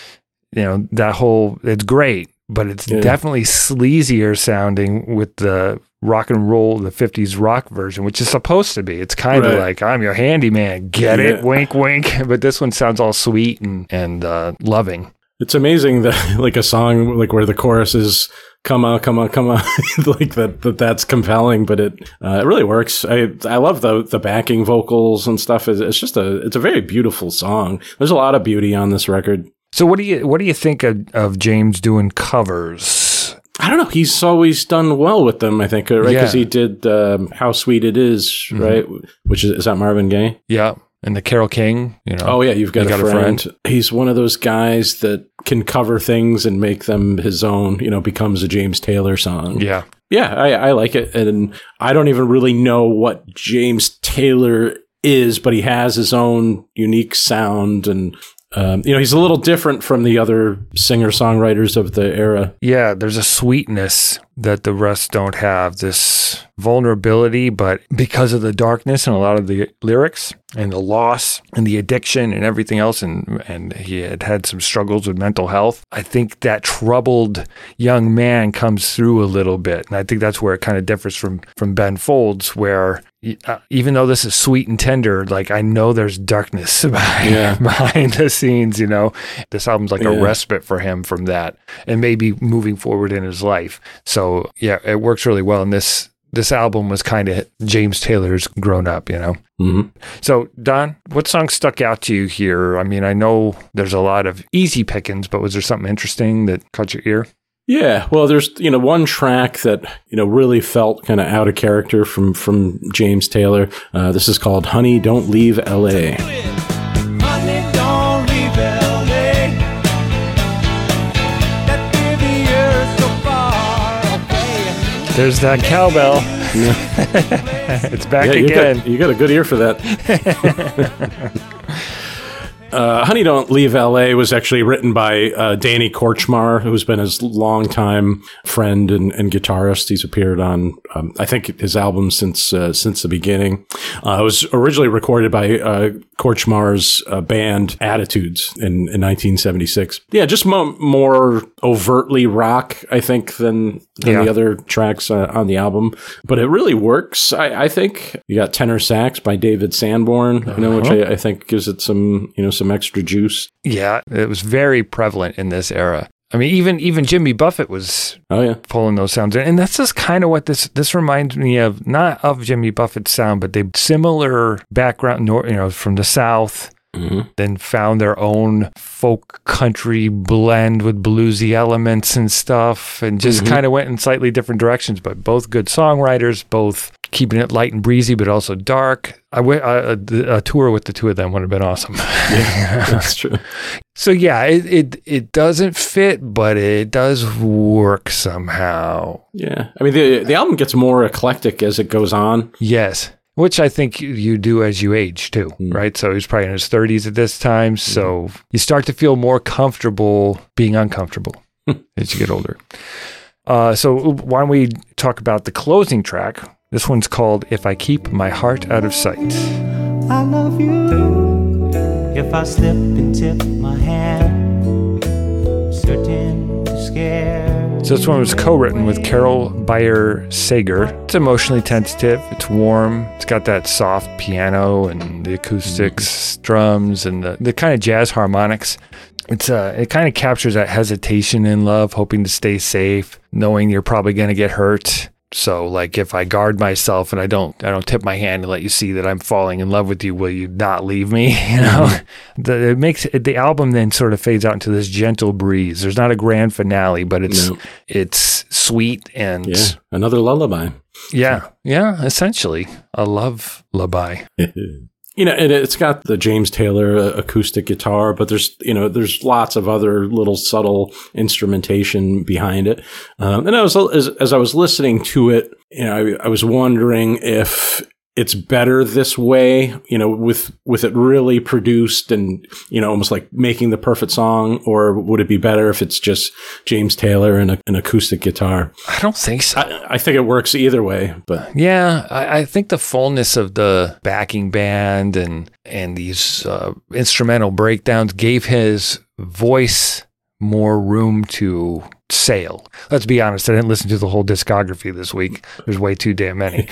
Speaker 2: You know, that whole. It's great, but it's
Speaker 3: Yeah.
Speaker 2: definitely sleazier sounding with the rock and roll, the fifties rock version, which is supposed to be. It's kind of
Speaker 3: Right.
Speaker 2: like, I'm your handyman. Get
Speaker 3: Yeah.
Speaker 2: it? Wink, wink. But this one sounds all sweet and and uh, loving.
Speaker 3: It's amazing that like a song like where the chorus is come on, come on, come on, like that, that that's compelling, but it uh, it really works. I I love the the backing vocals and stuff. It's, it's just a it's a very beautiful song. There's a lot of beauty on this record.
Speaker 2: So what do you what do you think of, of James doing covers?
Speaker 3: I don't know. He's always done well with them, I think, right? Because
Speaker 2: Yeah.
Speaker 3: he did um, How Sweet It Is, right? Which is, is that Marvin Gaye?
Speaker 2: Yeah, and the Carole King, you know.
Speaker 3: Oh, yeah, You've Got,
Speaker 2: You
Speaker 3: a, friend. He's one of those guys that can cover things and make them his own, you know, becomes a James Taylor song.
Speaker 2: Yeah.
Speaker 3: Yeah, I, I like it. And I don't even really know what James Taylor is, but he has his own unique sound. And, um, you know, he's a little different from the other singer-songwriters of the era.
Speaker 2: Yeah, there's a sweetness that the rest don't have, this vulnerability, but because of the darkness and a lot of the lyrics and the loss and the addiction and everything else, and and he had had some struggles with mental health, I think that troubled young man comes through a little bit. And I think that's where it kind of differs from, from Ben Folds, where uh, even though this is sweet and tender, like I know there's darkness behind,
Speaker 3: Yeah.
Speaker 2: behind the scenes, you know. This album's like
Speaker 3: Yeah.
Speaker 2: a respite for him from that and maybe moving forward in his life. So yeah, it works really well. And this this album was kind of James Taylor's grown up, you know.
Speaker 3: Mm-hmm.
Speaker 2: So Don, what song stuck out to you here? I mean, I know there's a lot of easy pickings, but was there something interesting that caught your ear?
Speaker 3: Yeah, well, there's, you know, one track that, you know, really felt kind of out of character from, from James Taylor. Uh, this is called Honey, Don't Leave L A.
Speaker 6: Honey, don't leave L A. That baby, you're so far away.
Speaker 2: There's that cowbell. It's back
Speaker 3: Yeah, you
Speaker 2: again.
Speaker 3: got, you got a good ear for that. Uh, Honey Don't Leave L A was actually written by uh, Danny Korchmar, who's been his longtime friend and, and guitarist. He's appeared on, um, I think, his albums since uh, since the beginning. Uh, it was originally recorded by uh, Korchmar's uh, band Attitudes in, in nineteen seventy-six. Yeah, just mo- more overtly rock, I think, than, than
Speaker 2: Yeah.
Speaker 3: the other tracks uh, on the album. But it really works, I, I think. You got tenor sax by David Sanborn, you know, which I, I think gives it some, you know, some extra juice.
Speaker 2: Yeah, it was very prevalent in this era. I mean, even even Jimmy Buffett was
Speaker 3: Oh yeah,
Speaker 2: pulling those sounds in, and that's just kind of what this this reminds me of. Not of Jimmy Buffett's sound, but they similar background, nor- you know, from the South.
Speaker 3: mm-hmm.
Speaker 2: Then found their own folk country blend with bluesy elements and stuff, and just
Speaker 3: Mm-hmm.
Speaker 2: kind of went in slightly different directions. But both good songwriters, both keeping it light and breezy, but also dark. I w- a, a, a tour with the two of them would have been awesome.
Speaker 3: Yeah, that's true.
Speaker 2: So yeah, it, it it doesn't fit, but it does work somehow.
Speaker 3: Yeah, I mean the the album gets more eclectic as it goes on.
Speaker 2: Yes. Which I think you- you do as you age too,
Speaker 3: Mm.
Speaker 2: right? So he's probably in his thirties at this time. So you start to feel more comfortable being uncomfortable as you get older. Uh, so why don't we talk about the closing track? This one's called If I Keep My Heart Out of Sight.
Speaker 6: I love you. If I slip and tip my hand, certain to scare.
Speaker 2: So this one was co-written with Carol Bayer Sager. It's emotionally tentative. It's warm. It's got that soft piano and the acoustics, drums, and the, the kind of jazz harmonics. It's uh, it kind of captures that hesitation in love, hoping to stay safe, knowing you're probably going to get hurt. So, like, if I guard myself and I don't, I don't tip my hand and let you see that I'm falling in love with you, will you not leave me? You know, the, it makes the album then sort of fades out into this gentle breeze. There's not a grand finale, but it's
Speaker 3: No.
Speaker 2: it's sweet and
Speaker 3: Yeah, another lullaby.
Speaker 2: yeah, yeah, essentially a love lullaby.
Speaker 3: You know, it, it's got the James Taylor uh, acoustic guitar, but there's, you know, there's lots of other little subtle instrumentation behind it. Um, and I was, as, as I was listening to it, you know, I, I was wondering if it's better this way, you know, with, with it really produced and, you know, almost like making the perfect song, or would it be better if it's just James Taylor and a, an acoustic guitar?
Speaker 2: I don't think so.
Speaker 3: I, I think it works either way, but
Speaker 2: Yeah, I, I think the fullness of the backing band and and these uh, instrumental breakdowns gave his voice more room to sail. Let's be honest, I didn't listen to the whole discography this week. There's way too damn many.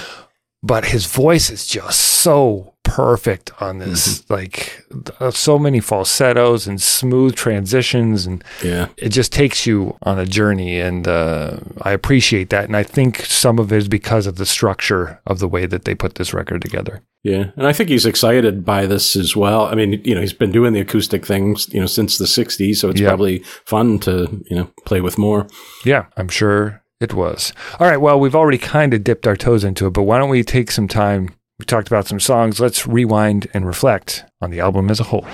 Speaker 2: But his voice is just so perfect on this,
Speaker 3: Mm-hmm.
Speaker 2: like uh, so many falsettos and smooth transitions, and
Speaker 3: yeah.
Speaker 2: it just takes you on a journey, and uh, I appreciate that. And I think some of it is because of the structure of the way that they put this record together.
Speaker 3: Yeah, and I think he's excited by this as well. I mean, you know, he's been doing the acoustic things, you know, since the sixties, so it's
Speaker 2: Yeah.
Speaker 3: probably fun to, you know, play with more.
Speaker 2: Yeah, I'm sure it was. All right, well, we've already kind of dipped our toes into it, but why don't we take some time? We talked about some songs. Let's rewind and reflect on the album as a whole.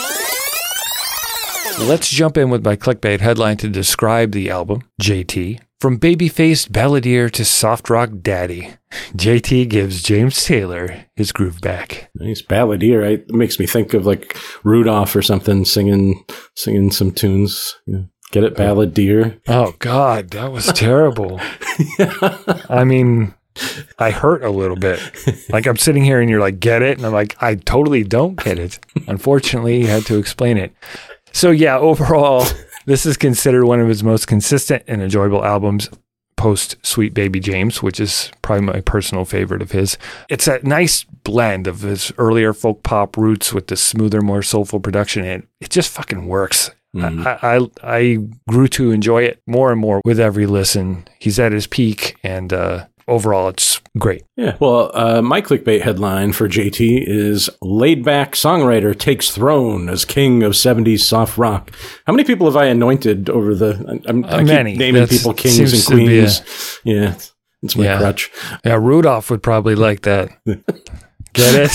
Speaker 2: Let's jump in with my clickbait headline to describe the album, J T. From baby-faced balladeer to soft rock daddy, J T gives James Taylor his groove back.
Speaker 3: Nice balladeer. I, it makes me think of like Rudolph or something singing, singing some tunes. You know, get it, balladeer.
Speaker 2: Oh, God, that was terrible. I mean, I hurt a little bit. Like, I'm sitting here and you're like, get it? And I'm like, I totally don't get it. Unfortunately, you had to explain it. So, yeah, overall, this is considered one of his most consistent and enjoyable albums post Sweet Baby James, which is probably my personal favorite of his. It's a nice blend of his earlier folk pop roots with the smoother, more soulful production. And it just fucking works.
Speaker 3: Mhm.
Speaker 2: I, I I grew to enjoy it more and more with every listen. He's at his peak, and uh, overall, it's great.
Speaker 3: Yeah. Well, uh, my clickbait headline for J T is laid back songwriter takes throne as king of seventies soft rock. How many people have I anointed over the, I'm, I
Speaker 2: Uh,
Speaker 3: keep
Speaker 2: many.
Speaker 3: naming
Speaker 2: That's-
Speaker 3: people kings
Speaker 2: seems
Speaker 3: and
Speaker 2: to be a-
Speaker 3: queens. Yeah. It's my
Speaker 2: Yeah.
Speaker 3: crutch.
Speaker 2: Yeah, Rudolph would probably like that. Get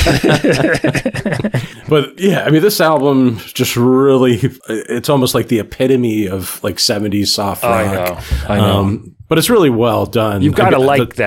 Speaker 2: it?
Speaker 3: But yeah, I mean, this album just really, it's almost like the epitome of like seventies soft rock.
Speaker 2: I know. I know.
Speaker 3: Um, but it's really well done.
Speaker 2: You've got to
Speaker 3: I mean,
Speaker 2: like
Speaker 3: the-
Speaker 2: that.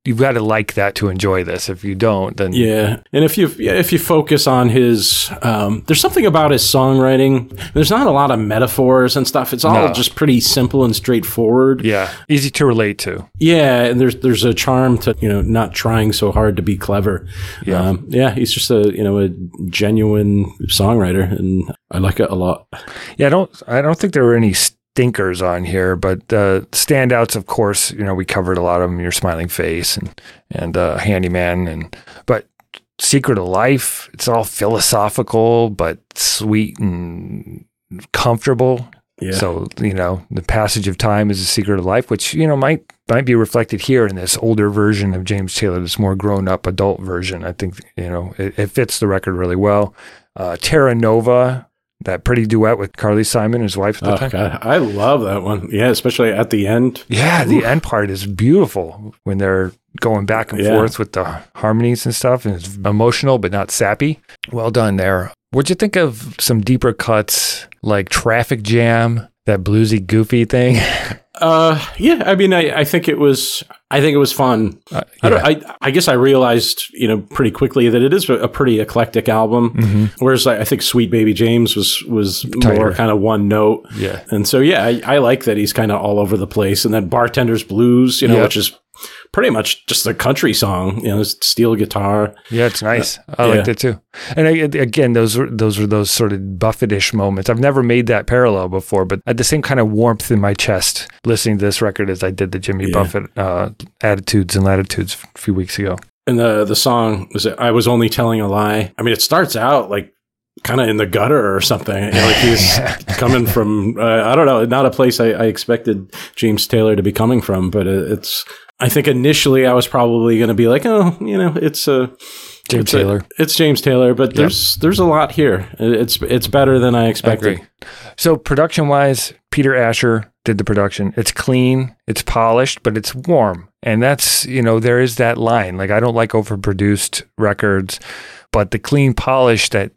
Speaker 2: you've got to like that to enjoy this. If you don't, then
Speaker 3: yeah. And if you yeah, if you focus on his, um, there's something about his songwriting. There's not a lot of metaphors and stuff. It's all
Speaker 2: No.
Speaker 3: just pretty simple and straightforward.
Speaker 2: yeah, easy to relate to.
Speaker 3: Yeah, and there's there's a charm to, you know, not trying so hard to be clever.
Speaker 2: Yeah.
Speaker 3: um, yeah. He's just a you know a genuine songwriter, and I like it a lot.
Speaker 2: Yeah, I don't I don't think there were any stinkers on here, but uh, standouts, of course, you know, we covered a lot of them. Your Smiling Face and and uh, Handyman, and but Secret of Life, it's all philosophical but sweet and comfortable.
Speaker 3: Yeah.
Speaker 2: So, you know, the passage of time is a secret of life, which, you know, might might be reflected here in this older version of James Taylor, this more grown-up adult version. I think, you know, it, it fits the record really well. Uh, Terra Nova, that pretty duet with Carly Simon, his wife at the
Speaker 3: Oh,
Speaker 2: time.
Speaker 3: God, I love that one. Yeah, especially at the end.
Speaker 2: Yeah, the end part is beautiful when they're going back and
Speaker 3: Yeah.
Speaker 2: forth with the harmonies and stuff, and it's emotional but not sappy. Well done there. What'd you think of some deeper cuts like Traffic Jam, that bluesy, goofy thing?
Speaker 3: Uh, yeah, I mean, I, I think it was, I think it was fun.
Speaker 2: Uh,
Speaker 3: I, don't,
Speaker 2: yeah.
Speaker 3: I, I guess I realized, you know, pretty quickly that it is a pretty eclectic album.
Speaker 2: Mm-hmm.
Speaker 3: Whereas I, I think Sweet Baby James was, was
Speaker 2: Tighter.
Speaker 3: more kind of one note.
Speaker 2: Yeah.
Speaker 3: And so, yeah, I, I like that he's kind of all over the place. And then Bartender's Blues, you know,
Speaker 2: Yep.
Speaker 3: which is pretty much just a country song, you know, steel guitar.
Speaker 2: Yeah, it's nice. I
Speaker 3: yeah.
Speaker 2: liked it too. And I, again, those were those were those sort of Buffett-ish moments. I've never made that parallel before, but I had the same kind of warmth in my chest listening to this record as I did the Jimmy
Speaker 3: Yeah.
Speaker 2: Buffett uh, Attitudes and Latitudes a few weeks ago.
Speaker 3: And the, the song was, I Was Only Telling a Lie. I mean, it starts out like kind of in the gutter or something. You know, like he's coming from, uh, I don't know, not a place I, I expected James Taylor to be coming from, but it, it's, I think initially I was probably going to be like, oh, you know, it's a
Speaker 2: James
Speaker 3: it's a-
Speaker 2: Taylor.
Speaker 3: it's James Taylor, but there's there's a lot here. It's it's better than I
Speaker 2: I
Speaker 3: expected.
Speaker 2: agree. So production-wise, Peter Asher did the production. It's clean, it's polished, but it's warm. And that's, you know, there is that line. Like, I don't like overproduced records, but the clean polish, that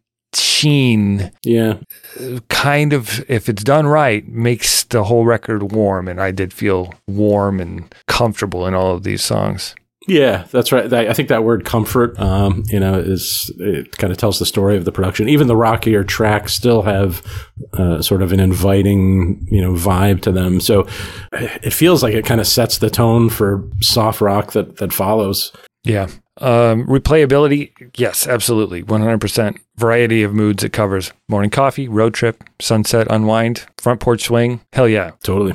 Speaker 2: sheen,
Speaker 3: Yeah,
Speaker 2: kind of, if it's done right, makes the whole record warm. And I did feel warm and comfortable in all of these songs.
Speaker 3: yeah, that's right. That- I think that word comfort, um, you know, is it kind of tells the story of the production. Even the rockier tracks still have uh, sort of an inviting, you know, vibe to them. So it feels like it kind of sets the tone for soft rock that that follows.
Speaker 2: Yeah. Um, replayability, yes, absolutely. one hundred percent. Variety of moods it covers. Morning coffee, road trip, sunset, unwind, front porch swing. Hell yeah.
Speaker 3: Totally.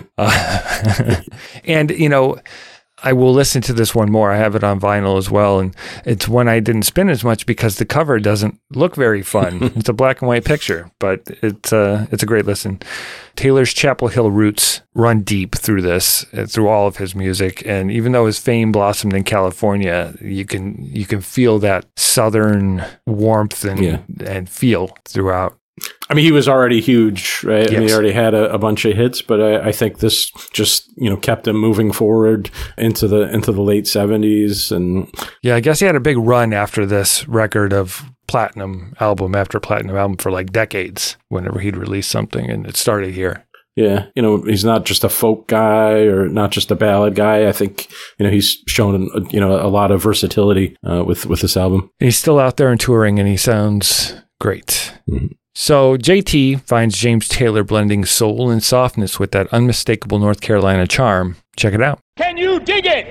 Speaker 2: Uh, and, you know, I will listen to this one more. I have it on vinyl as well. And it's one I didn't spin as much because the cover doesn't look very fun. It's a black and white picture, but it's, uh, it's a great listen. Taylor's Chapel Hill roots run deep through this, uh, through all of his music. And even though his fame blossomed in California, you can you can feel that Southern warmth and,
Speaker 3: Yeah.
Speaker 2: and feel throughout.
Speaker 3: I mean, he was already huge, right? I mean, he
Speaker 2: Yes.
Speaker 3: already had a, a bunch of hits, but I, I think this just, you know, kept him moving forward into the into the late seventies. And
Speaker 2: Yeah, I guess he had a big run after this record of platinum album after platinum album for like decades whenever he'd release something, and it started here.
Speaker 3: yeah, you know, he's not just a folk guy or not just a ballad guy. I think, you know, he's shown, you know, a lot of versatility uh, with, with this album.
Speaker 2: And he's still out there and touring, and he sounds great.
Speaker 3: Mhm.
Speaker 2: So J T finds James Taylor blending soul and softness with that unmistakable North Carolina charm. Check it out.
Speaker 4: Can you dig it?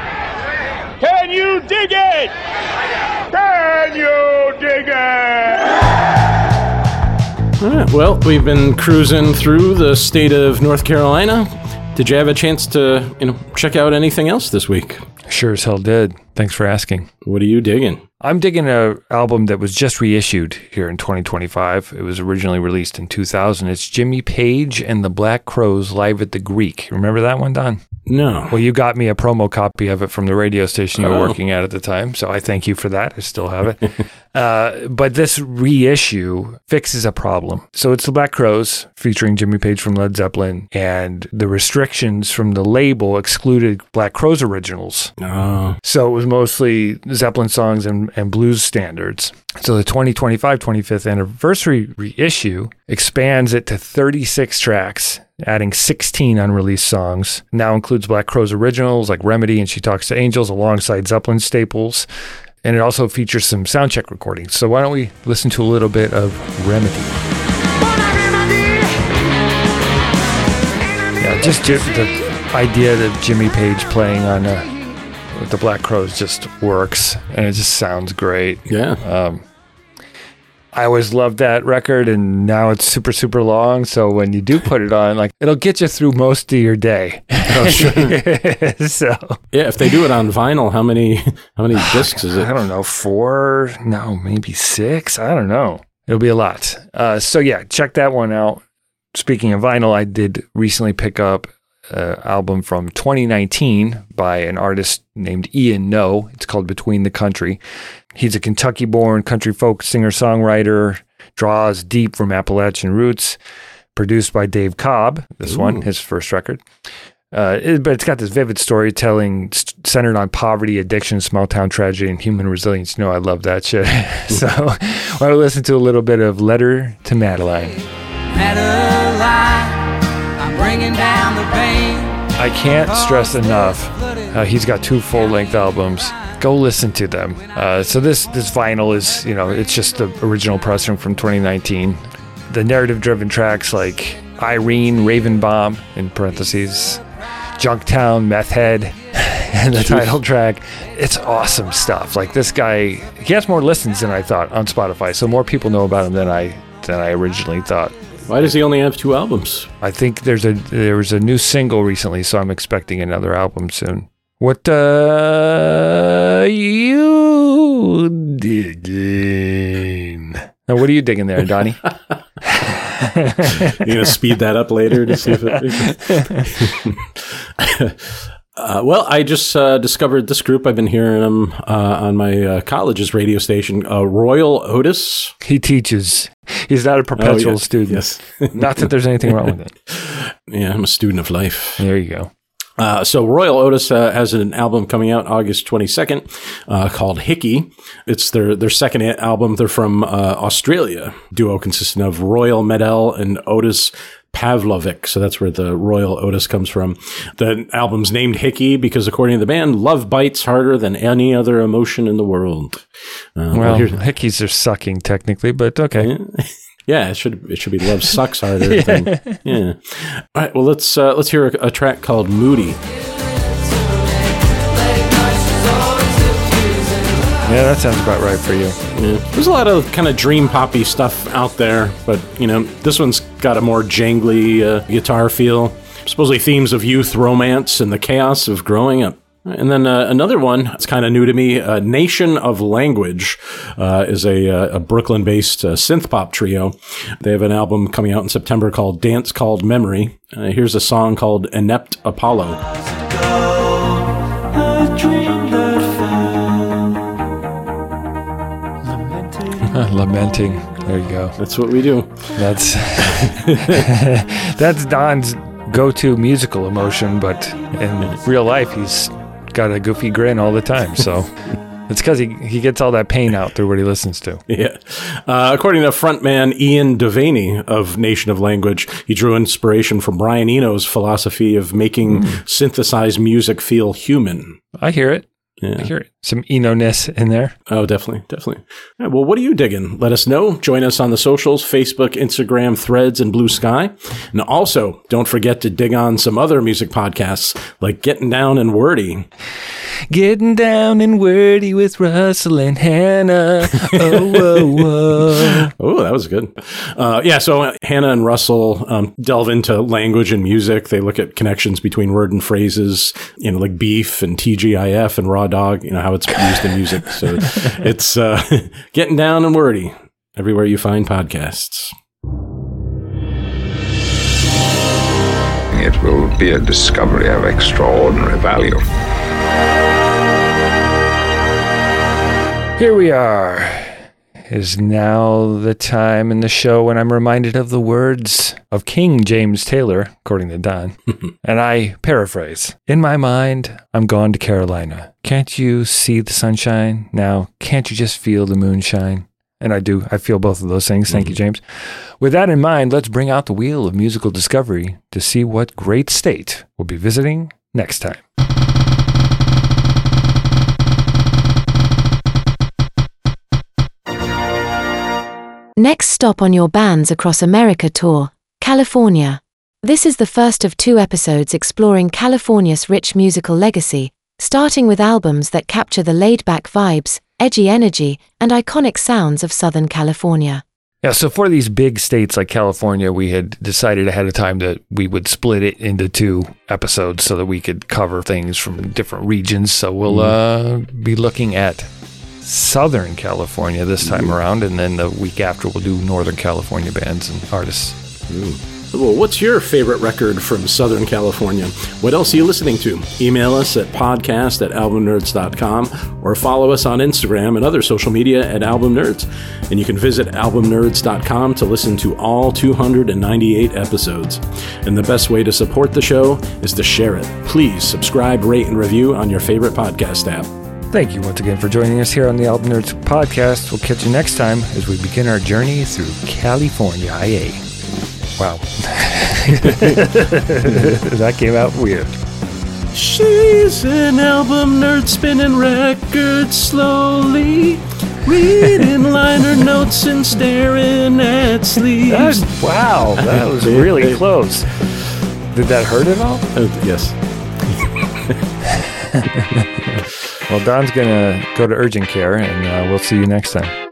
Speaker 4: Can you dig it? Can you dig it?
Speaker 3: All right. Well, we've been cruising through the state of North Carolina. Did you have a chance to, you know, check out anything else this week?
Speaker 2: Sure as hell did. Thanks for asking.
Speaker 3: What are you digging?
Speaker 2: I'm digging an album that was just reissued here in twenty twenty-five. It was originally released in two thousand. It's Jimmy Page and the Black Crowes live at the Greek. Remember that one, Don?
Speaker 3: No.
Speaker 2: Well, you got me a promo copy of it from the radio station you were
Speaker 3: Oh.
Speaker 2: working at at the time, so I thank you for that. I still have it. uh, but this reissue fixes a problem. So it's the Black Crowes featuring Jimmy Page from Led Zeppelin, and the restrictions from the label excluded Black Crowes originals.
Speaker 3: Oh.
Speaker 2: So it was mostly Zeppelin songs and, and blues standards. So the twenty twenty-five twenty-fifth anniversary reissue expands it to thirty-six tracks. adding sixteen unreleased songs. Now includes Black Crowes originals like Remedy and She Talks to Angels alongside Zeppelin staples. And it also features some soundcheck recordings. So why don't we listen to a little bit of Remedy? Yeah, just the idea that Jimmy Page playing on uh, with the Black Crowes just works, and it just sounds great.
Speaker 3: Yeah.
Speaker 2: Um, I always loved that record, and now it's super, super long. So when you do put it on, like, it'll get you through most of your day.
Speaker 3: Oh, sure.
Speaker 2: So
Speaker 3: yeah, if they do it on vinyl, how many how many discs is it?
Speaker 2: I don't know, four? No, maybe six. I don't know. It'll be a lot. Uh, so yeah, check that one out. Speaking of vinyl, I did recently pick up an album from twenty nineteen by an artist named Ian No. It's called Between the Country. He's a Kentucky-born country folk singer-songwriter, draws deep from Appalachian roots, produced by Dave Cobb, this Ooh. one, his first record. Uh, it, but it's got this vivid storytelling st- centered on poverty, addiction, small-town tragedy, and human resilience. You know, I love that shit. So I want to listen to a little bit of Letter to Madeline.
Speaker 8: Madeline, I'm bringing down the pain.
Speaker 2: I can't stress enough, uh, he's got two full-length albums. Go listen to them. Uh, so this this vinyl is, you know, it's just the original pressing from twenty nineteen. The narrative-driven tracks like Irene, Raven Bomb, in parentheses, Junktown, Meth Head, and the title track. It's awesome stuff. Like, this guy, he has more listens than I thought on Spotify, so more people know about him than I than I originally thought.
Speaker 3: Why does he only have two albums?
Speaker 2: I think there's a there was a new single recently, so I'm expecting another album soon. What uh you digging? Now, what are you digging there, Donnie?
Speaker 3: You gonna speed that up later to see if it? uh, well, I just uh, discovered this group. I've been hearing them uh, on my uh, college's radio station. Uh, Royal Otis.
Speaker 2: He teaches. He's not a perpetual
Speaker 3: oh, yes.
Speaker 2: student.
Speaker 3: Yes.
Speaker 2: Not that there's anything wrong with it.
Speaker 3: Yeah, I'm a student of life.
Speaker 2: There you go.
Speaker 3: Uh, so Royal Otis uh, has an album coming out August twenty-second uh, called Hickey. It's their their second a- album. They're from uh, Australia. Duo consisting of Royal Medel and Otis Pavlovic. So that's where the Royal Otis comes from. The album's named Hickey because, according to the band, love bites harder than any other emotion in the world. Uh,
Speaker 2: well,
Speaker 3: well
Speaker 2: hickeys are sucking technically, but okay.
Speaker 3: Yeah. Yeah, it should it should be love sucks harder. yeah. Than, yeah. All right. Well, let's uh, let's hear a, a track called Moody.
Speaker 2: Yeah, that sounds about right for you.
Speaker 3: Yeah. There's a lot of kind of dream poppy stuff out there, but you know, this one's got a more jangly uh, guitar feel. Supposedly themes of youth, romance, and the chaos of growing up. And then uh, another one that's kind of new to me, uh, Nation of Language, uh, is a, a Brooklyn-based uh, synth pop trio. They have an album coming out in September called Dance Called Memory. Uh, here's a song called Inept Apollo.
Speaker 2: Lamenting. There you go.
Speaker 3: That's what we do. That's
Speaker 2: that's Don's go-to musical emotion, but in real life, he's got a goofy grin all the time. So it's because he, he gets all that pain out through what he listens to.
Speaker 3: Yeah. Uh, according to frontman Ian Devaney of Nation of Language, he drew inspiration from Brian Eno's philosophy of making mm. synthesized music feel human.
Speaker 2: I hear it.
Speaker 3: Yeah.
Speaker 2: I hear it. Some Eno-ness in there.
Speaker 3: Oh, definitely. Definitely. Right, well, what are you digging? Let us know. Join us on the socials, Facebook, Instagram, Threads, and Blue Sky. And also, don't forget to dig on some other music podcasts like Getting Down and Wordy.
Speaker 2: Getting Down and Wordy with Russell and Hannah. Oh, whoa, whoa.
Speaker 3: Oh, that was good. Uh, yeah, so uh, Hannah and Russell um, delve into language and music. They look at connections between word and phrases, you know, like beef and T G I F and raw dog, you know, how it's used in music. So it's uh, Getting Down and Wordy everywhere you find podcasts.
Speaker 9: It will be a discovery of extraordinary value.
Speaker 2: Here we are. It is now the time in the show when I'm reminded of the words of King James Taylor, according to Don. And I paraphrase. In my mind, I'm gone to Carolina. Can't you see the sunshine? Now, can't you just feel the moonshine? And I do. I feel both of those things. Thank
Speaker 3: Mm-hmm.
Speaker 2: you, James. With that in mind, let's bring out the wheel of musical discovery to see what great state we'll be visiting next time.
Speaker 10: Next stop on your Bands Across America tour, California. This is the first of two episodes exploring California's rich musical legacy, starting with albums that capture the laid-back vibes, edgy energy, and iconic sounds of Southern California.
Speaker 2: Yeah, so for these big states like California, we had decided ahead of time that we would split it into two episodes so that we could cover things from different regions. So we'll uh, be looking at Southern California this time around, and then the week after we'll do Northern California bands and artists.
Speaker 3: Ooh. Well, what's your favorite record from Southern California? What else are you listening to? Email us at podcast at album nerds dot com or follow us on Instagram and other social media at Album Nerds. And you can visit album nerds dot com to listen to all two hundred ninety-eight episodes. And the best way to support the show is to share it. Please subscribe, rate, and review on your favorite podcast app.
Speaker 2: Thank you once again for joining us here on the Album Nerds podcast. We'll catch you next time as we begin our journey through California. Wow. That came out weird.
Speaker 3: She's an album nerd spinning records slowly, reading liner notes and staring at sleeves.
Speaker 2: That was, wow, that was really close. Did that hurt at all?
Speaker 3: Uh, yes.
Speaker 2: Well, Don's going to go to urgent care, and uh, we'll see you next time.